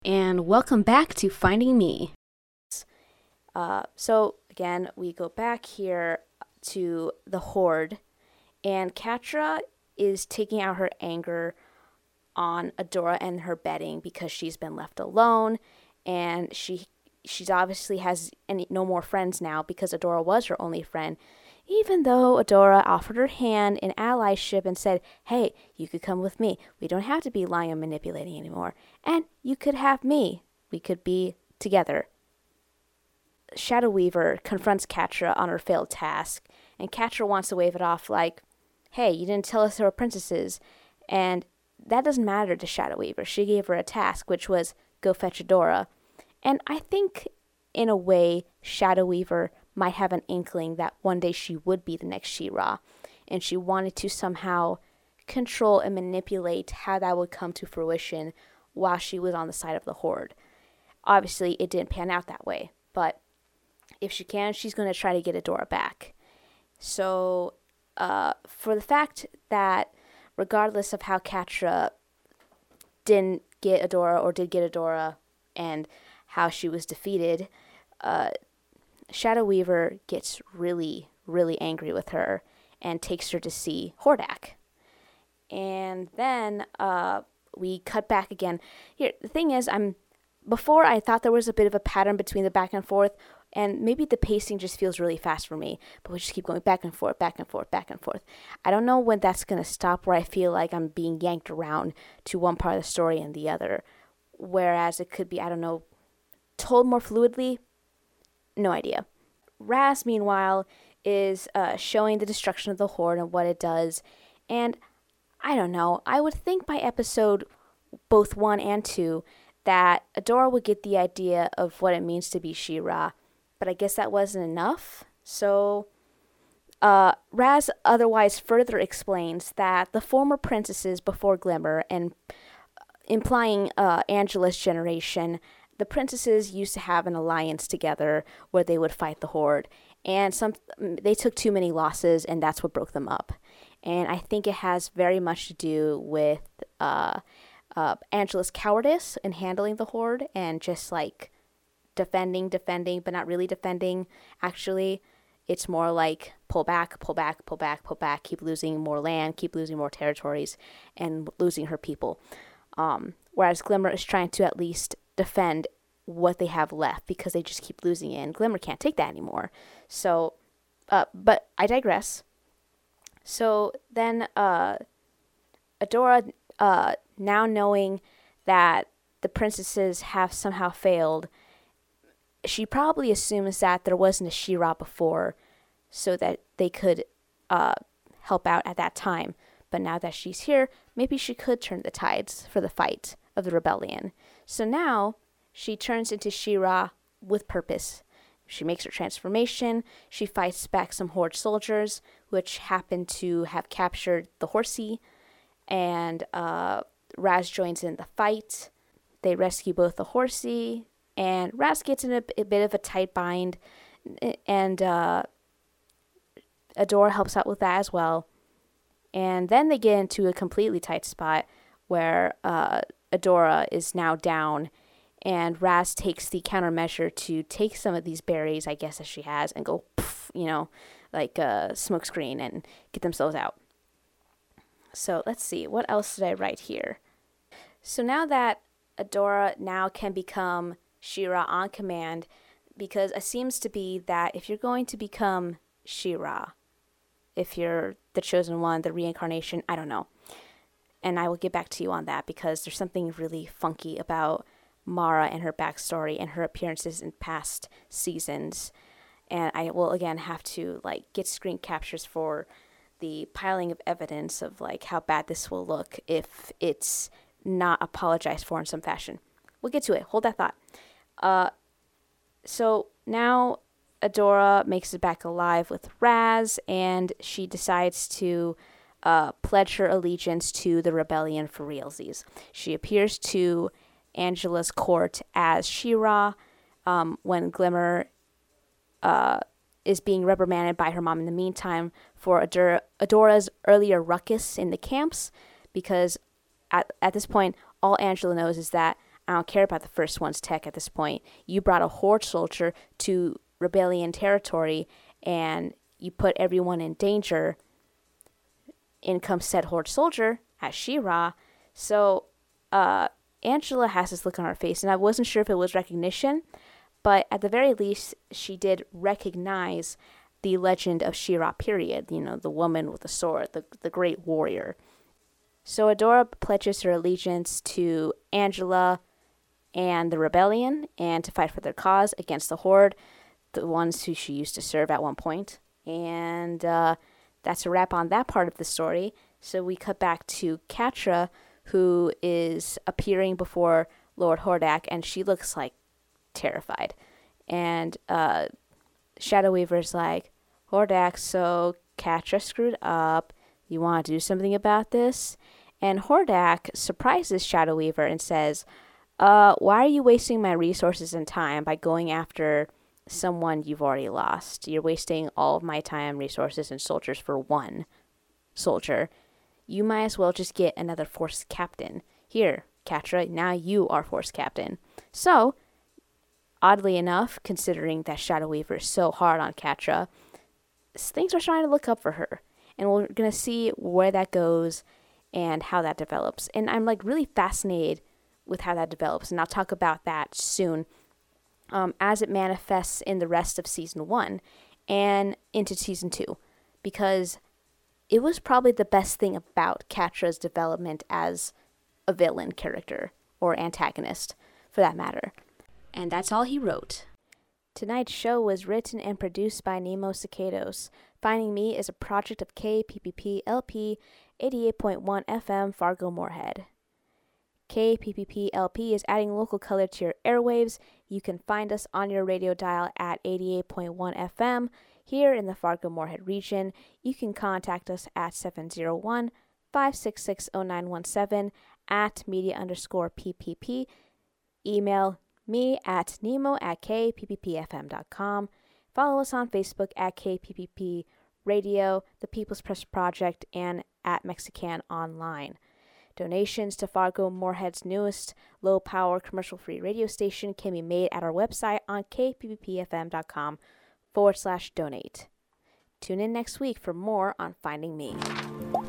And welcome back to Finding Me. So again, we go back here to the Horde, and Catra is taking out her anger on Adora and her bedding because she's been left alone, and she's obviously has no more friends now because Adora was her only friend. Even though Adora offered her hand in allyship and said, hey, you could come with me. We don't have to be lying and manipulating anymore. And you could have me. We could be together. Shadow Weaver confronts Catra on her failed task, and Catra wants to wave it off like, hey, you didn't tell us there were princesses. And that doesn't matter to Shadow Weaver. She gave her a task, which was go fetch Adora. And I think, in a way, Shadow Weaver might have an inkling that one day she would be the next She-Ra, and she wanted to somehow control and manipulate how that would come to fruition while she was on the side of the Horde. Obviously, it didn't pan out that way, but if she can, she's going to try to get Adora back. So, for the fact that regardless of how Catra didn't get Adora or did get Adora and how she was defeated, Shadow Weaver gets really, really angry with her and takes her to see Hordak. And then we cut back again. Here, the thing is, before I thought there was a bit of a pattern between the back and forth, and maybe the pacing just feels really fast for me, but we just keep going back and forth, back and forth, back and forth. I don't know when that's going to stop, where I feel like I'm being yanked around to one part of the story and the other, whereas it could be, I don't know, told more fluidly. No idea. Raz, meanwhile, is showing the destruction of the Horde and what it does. And I don't know. I would think by episode both 1 and 2 that Adora would get the idea of what it means to be She-Ra. But I guess that wasn't enough. So Raz otherwise further explains that the former princesses before Glimmer, and implying Angela's generation, the princesses used to have an alliance together where they would fight the Horde, and they took too many losses, and that's what broke them up. And I think it has very much to do with Angela's cowardice in handling the Horde and just like defending, but not really defending. Actually, it's more like pull back, keep losing more land, keep losing more territories, and losing her people. Whereas Glimmer is trying to at least defend what they have left because they just keep losing it, and Glimmer can't take that anymore. So, but I digress. So then Adora, now knowing that the princesses have somehow failed, she probably assumes that there wasn't a She-Ra before so that they could help out at that time. But now that she's here, maybe she could turn the tides for the fight of the rebellion. So now she turns into She-Ra with purpose. She makes her transformation. She fights back some Horde soldiers, which happen to have captured the Horsey. And Raz joins in the fight. They rescue both the Horsey, and Raz gets in a bit of a tight bind. And Adora helps out with that as well. And then they get into a completely tight spot where Adora is now down, and Raz takes the countermeasure to take some of these berries, I guess, as she has, and go, poof, like a smoke screen, and get themselves out. So let's see, what else did I write here? So now that Adora now can become She-Ra on command, because it seems to be that if you're going to become She-Ra, if you're the chosen one, the reincarnation, I don't know. And I will get back to you on that because there's something really funky about Mara and her backstory and her appearances in past seasons. And I will again have to get screen captures for the piling of evidence of how bad this will look if it's not apologized for in some fashion. We'll get to it. Hold that thought. So now Adora makes it back alive with Raz, and she decides to pledge her allegiance to the rebellion for realsies. She appears to Angela's court as She-Ra when Glimmer is being reprimanded by her mom in the meantime for Adora's earlier ruckus in the camps, because at this point, all Angela knows is that I don't care about the first one's tech at this point. You brought a Horde soldier to rebellion territory, and you put everyone in danger. In comes said Horde soldier as She-Ra. So Angela has this look on her face, and I wasn't sure if it was recognition, but at the very least, she did recognize the legend of She-Ra, period. You know, the woman with the sword, the great warrior. So Adora pledges her allegiance to Angela and the rebellion, and to fight for their cause against the Horde, the ones who she used to serve at one point. And that's a wrap on that part of the story. So we cut back to Catra, who is appearing before Lord Hordak, and she looks like terrified. And Shadow Weaver's like, Hordak, so Catra screwed up. You want to do something about this? And Hordak surprises Shadow Weaver and says, why are you wasting my resources and time by going after someone you've already lost? You're wasting all of my time, resources, and soldiers for one soldier. You might as well just get another force captain. Here, Catra, now you are force captain. So, oddly enough, considering that Shadow Weaver is so hard on Catra, things are starting to look up for her. And we're going to see where that goes and how that develops. And I'm like really fascinated with how that develops. And I'll talk about that soon as it manifests in the rest of Season 1 and into Season 2. Because it was probably the best thing about Catra's development as a villain character, or antagonist, for that matter. And that's all he wrote. Tonight's show was written and produced by Nemo Cicados. Finding Me is a project of KPPP LP 88.1 FM Fargo Moorhead. KPPP LP is adding local color to your airwaves. You can find us on your radio dial at 88.1 FM here in the Fargo Moorhead region. You can contact us at 701-566-0917 at media_PPP. Email me at nemo@kppfm.com. Follow us on Facebook at KPPP Radio, The People's Press Project, and at Mexican Online. Donations to Fargo Moorhead's newest low-power commercial-free radio station can be made at our website on kppfm.com/donate. Tune in next week for more on Finding Me.